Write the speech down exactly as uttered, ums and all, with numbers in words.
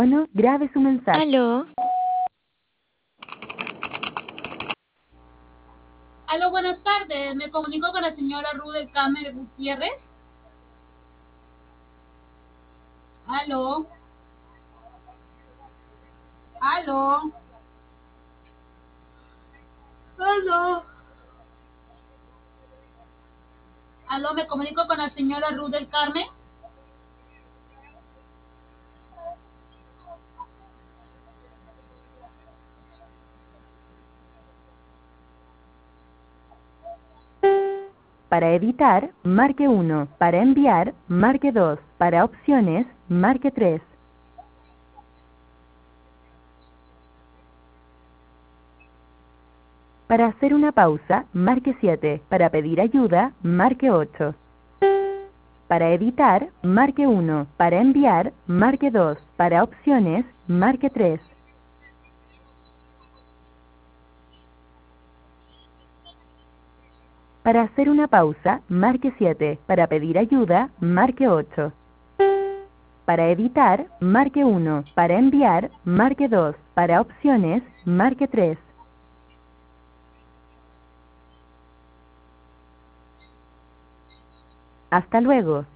No, grabe su mensaje. Aló. Aló, buenas tardes. Me comunico con la señora Ruth del Carmen Gutiérrez. Aló. Aló. Aló. Aló, me comunico con la señora Ruth del Carmen. Para editar, marque uno. Para enviar, marque dos. Para opciones, marque tres. Para hacer una pausa, marque siete. Para pedir ayuda, marque ocho. Para editar, marque uno. Para enviar, marque dos. Para opciones, marque tres. Para hacer una pausa, marque siete. Para pedir ayuda, marque ocho. Para editar, marque uno. Para enviar, marque dos. Para opciones, marque tres. Hasta luego.